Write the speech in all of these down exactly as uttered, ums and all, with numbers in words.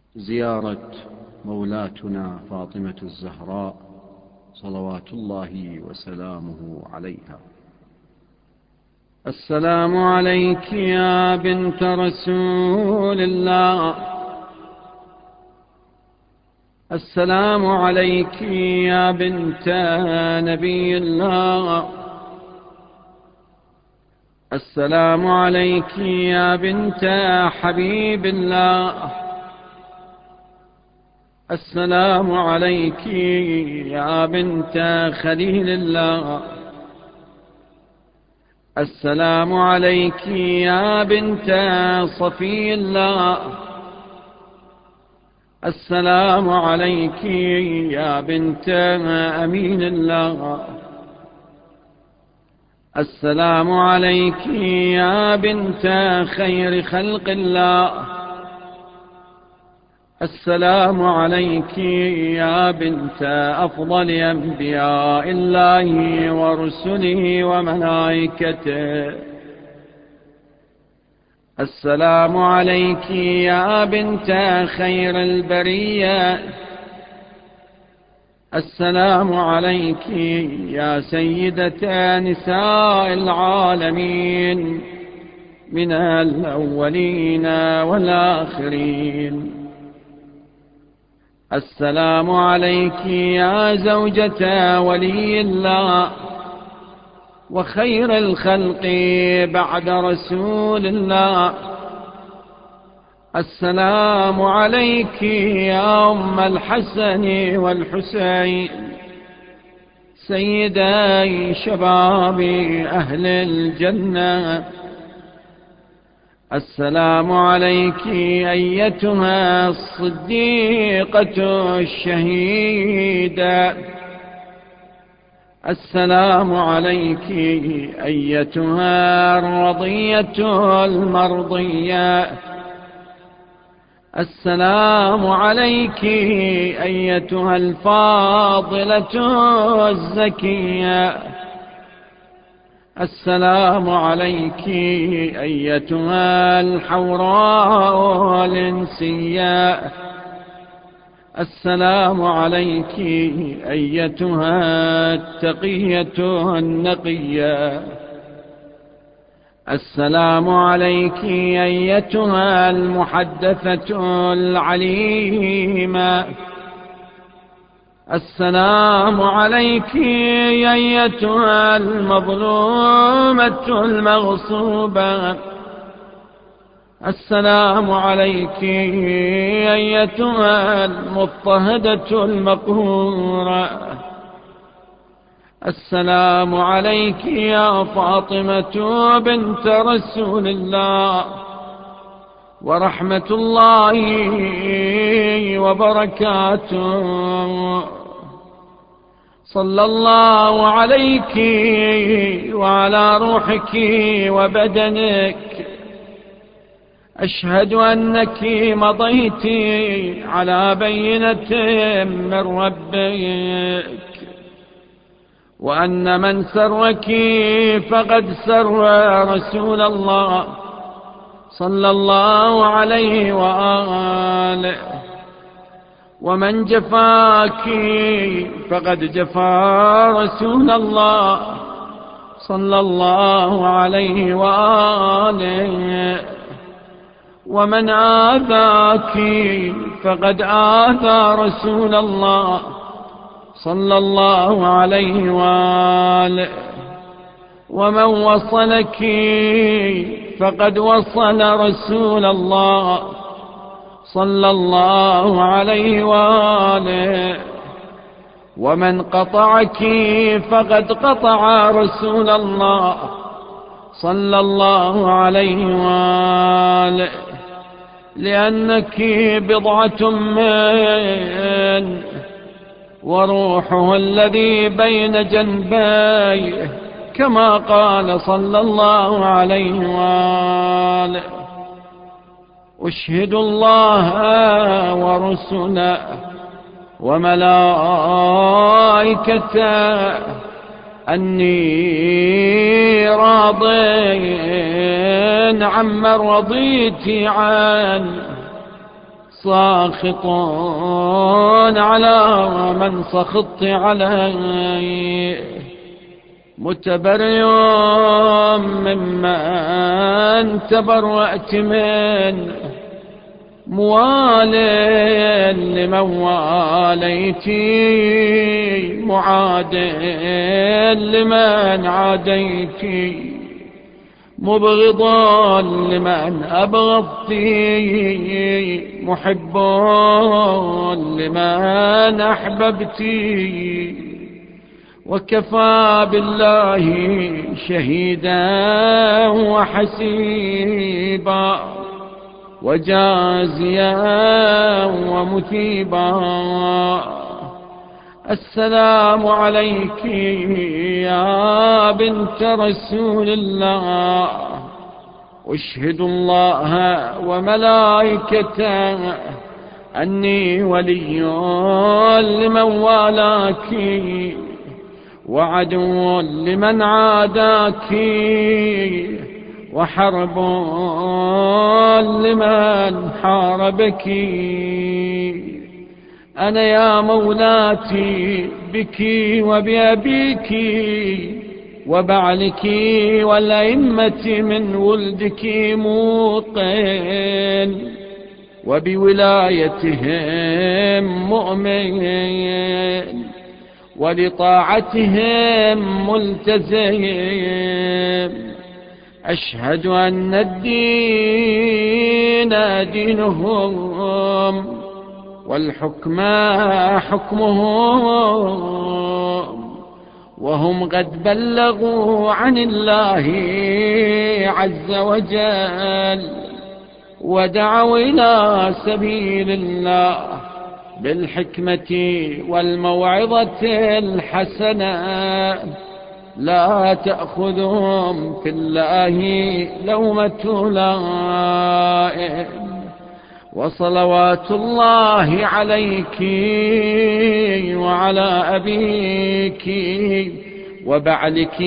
زيارة مولاتنا فاطمة الزهراء صلوات الله وسلامه عليها. السلام عليك يا بنت رسول الله، السلام عليك يا بنت نبي الله، السلام عليك يا بنت حبيب الله، السلام عليك يا بنت خليل الله، السلام عليك يا بنت صفي الله، السلام عليك يا بنت أمين الله، السلام عليك يا بنت خير خلق الله، السلام عليك يا بنت أفضل أنبياء الله ورسله وملائكته، السلام عليك يا بنت خير البرية، السلام عليك يا سيدة نساء العالمين من الأولين والآخرين، السلام عليك يا زوجة ولي الله وخير الخلق بعد رسول الله، السلام عليك يا أم الحسن والحسين سيدي شباب أهل الجنة، السلام عليك أيتها الصديقة الشهيدة، السلام عليك أيتها الرضية المرضية، السلام عليك أيتها الفاضلة الزكية، السلام عليك أيتها الحوراء الإنسية، السلام عليك أيتها التقية النقية، السلام عليك أيتها المحدثة العليمة، السلام عليك أيتها المظلومة المغصوبة، السلام عليك أيتها المضطهدة المقهورة، السلام عليك يا فاطمة بنت رسول الله ورحمة الله وبركاته، صلى الله عليك وعلى روحك وبدنك، أشهد أنك مضيت على بينة من ربك، وأن من سرك فقد سر رسول الله صلى الله عليه وآله، ومن جفاك فقد جفا رسول الله صلى الله عليه وآله، ومن آذاك فقد آذى رسول الله صلى الله عليه وآله، ومن وصلك فقد وصل رسول الله صلى الله عليه وآله، ومن قطعك فقد قطع رسول الله صلى الله عليه وآله، لأنك بضعة من وروحه الذي بين جنبيه كما قال صلى الله عليه وآله، أشهد الله ورسله وملائكته أني راض عمن رضيت عنه، ساخطون على من سخطت عليه، متبرئ ممن تبرأت منه، موال لمن واليتي، معاد لمن عاديتي، مبغض لمن أبغضتي، محب لمن أحببتي. وكفى بالله شهيدا وحسيبا، وجازيا ومثيبا. السلام عليك يا بنت رسول الله، أشهد الله وملائكته أني ولي لمن والاك، وعدو لمن عاداك، وحرب لمن حاربك. أنا يا مولاتي بك وبأبيك وبعلك والأئمة من ولدك موقن، وبولايتهم مؤمن، ولطاعتهم ملتزم. أشهد أن الدين دينهم، والحكم حكمهم، وهم قد بلغوا عن الله عز وجل، ودعوا إلى سبيل الله بالحكمة والموعظة الحسنة. لا تأخذهم في الله لومة لائم، وصلوات الله عليك وعلى أبيك وبعلك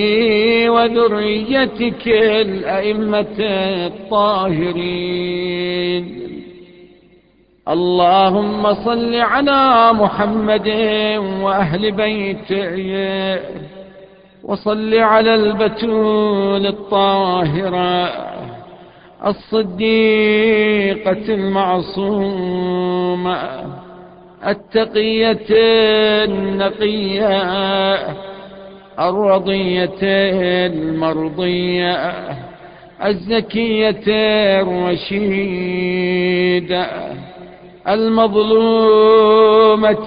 وذريتك الأئمة الطاهرين. اللهم صل على محمد وأهل بيته، وصل على البتول الطاهرة الصديقة المعصومة التقية النقية الرضية المرضية الزكية الرشيدة المظلومة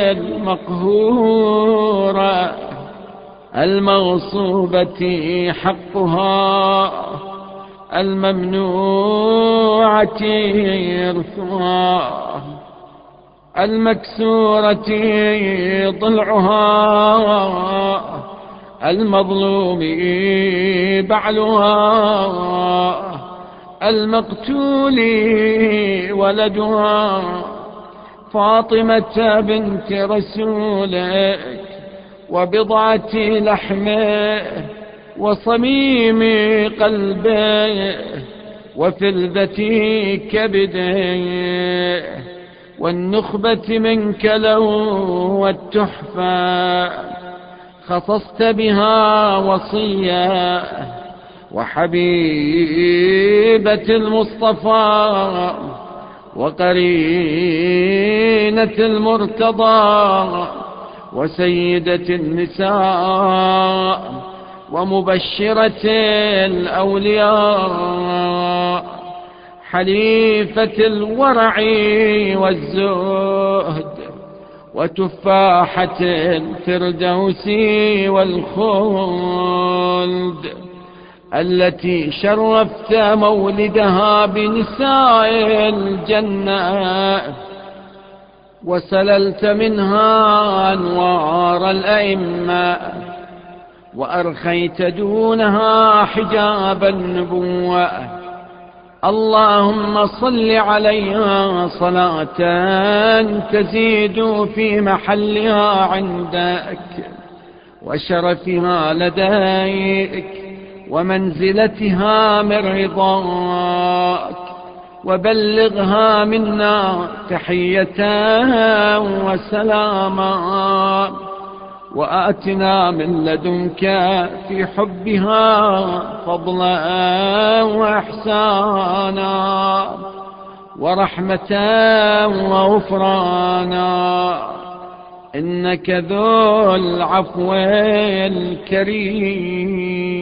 المقهورة المغصوبة حقها الممنوعة إرثها المكسورة ضلعها المظلوم بعلها المقتول ولدها فاطمة بنت رسولك وبضعة لحمه وصميم قلبه وفلذة كبده والنخبة منك له والتحفة خصصت بها وصية وحبيبة المصطفى وقرينة المرتضى وسيدة النساء ومبشرة الأولياء حليفة الورع والزهد وتفاحة الفردوس والخلد التي شرفت مولدها بنساء الجنة وسللت منها أنوار الأئمة وأرخيت دونها حجاب النبوة. اللهم صل عليها صلاة تزيد في محلها عندك وشرفها لديك ومنزلتها من رضاك وبلغها منا تحية وسلاما، وآتنا من لدنك في حبها فضلا وإحسانا ورحمة وغفرانا، إنك ذو العفو الكريم.